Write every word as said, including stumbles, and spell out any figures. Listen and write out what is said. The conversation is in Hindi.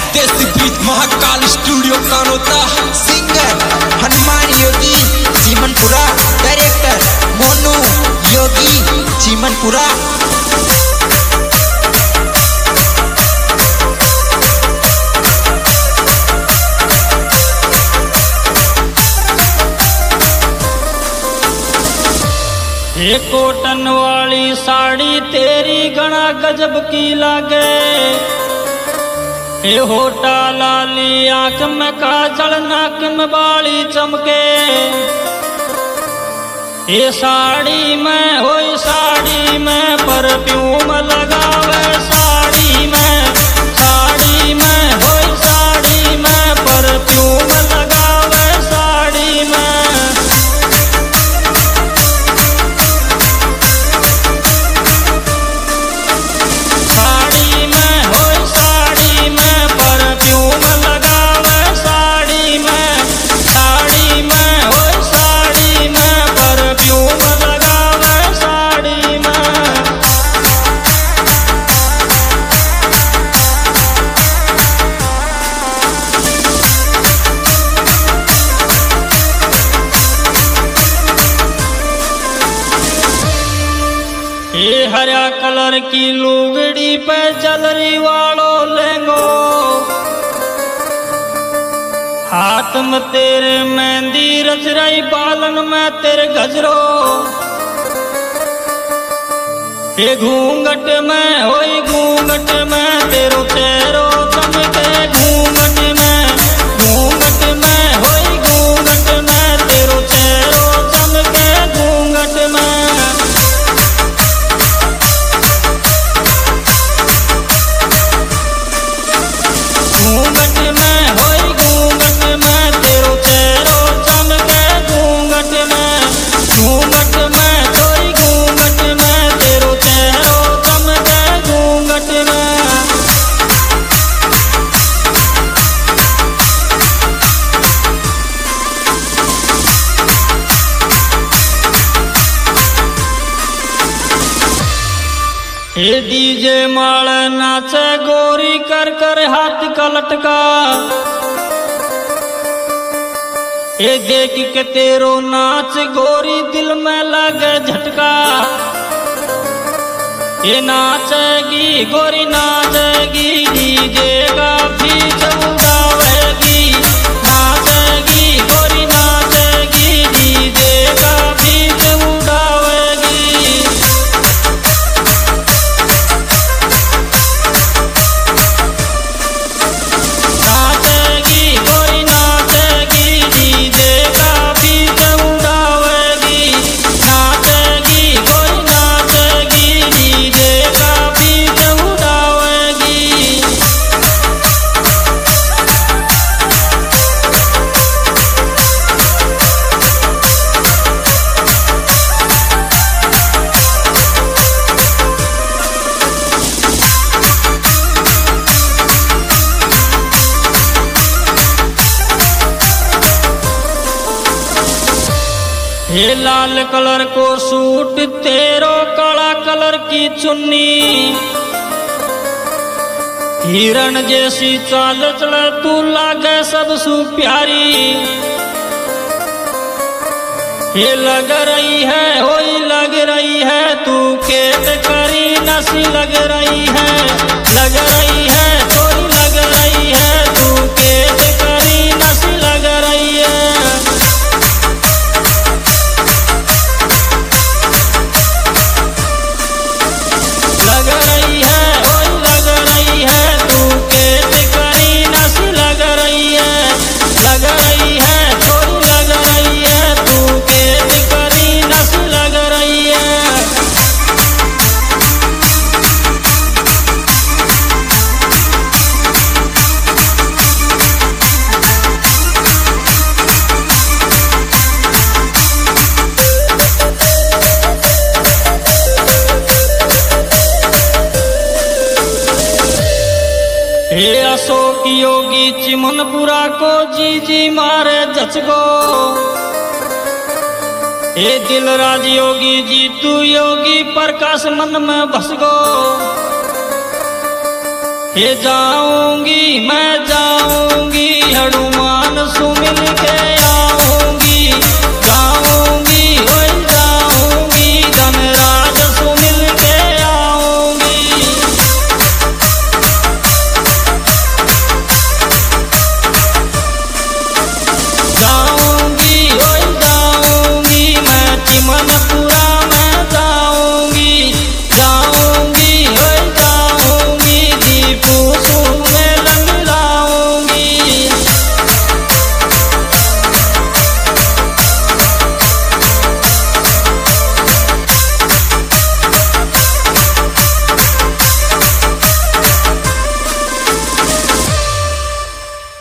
देसी beat Mahakal studio Kanota. Singer Hanuman Yogi Chimanpura, director Monu Yogi Chimanpura. ये कॉटन वाली साड़ी तेरी घना गजब की लागे। ये होटा लाली आंख में काजल नाक में बाली चमके। ये साड़ी में होई साड़ी में परफ्यूम लगावे। साड़ी में साड़ी में होई साड़ी में परफ्यूम लगावे। साड़ी में ये हरा कलर की लुगड़ी पे जलरी वालो लेंगो। हाथ में तेरे मेहंदी रच रही, बालन में तेरे गजरो। ये घूंघट में होई घूंघट में तेरो चेहरो चमके। घूंघट में घूंघट में होई घूंघट में तेरो चेहरो चमके। घूंघट में घूंघट में होई घूंघट में तेरो चेहरो चमके। घूंघट में घूंघट में होई घूंघट में तेरो चेहरो चमके। घूंघट में ये डीजे माल नाचे गोरी कर कर हाथ का लटका। ये देख के तेरो नाच गोरी दिल में लगे झटका। ये नाचेगी गोरी नाचेगी डीजे का बीच उड़ावेगी। नाचेगी गोरी नाचेगी डीजे का बीच उड़ावेगी। नाचेगी गोरी नाचेगी डीजे का बीच उड़ावेगी। नाचेगी गोरी नाचेगी डीजे का बीच उड़ावेगी। ये लाल कलर को सूट तेरो काला कलर की चुन्नी। हिरण जैसी चाल चले तू लागे सबसु प्यारी। ये लग रही है होई लग रही है तू केट करी नसी लग रही है। लग रही है थोड़ी लग रही है तू केट करी नसी लग रही है। लग रही है ओए लग रही है तू केट करी नसी लग रही है। लग रही है थोड़ी लग रही है तू केट करी नसी लग रही है। हे अशोक योगी चिमनपुरा को जी जी मारे जचगो। हे दिलराज योगी जी तू योगी प्रकाश मन में बस गो। ये जाऊंगी मैं जाऊंगी हनुमान सुमिल के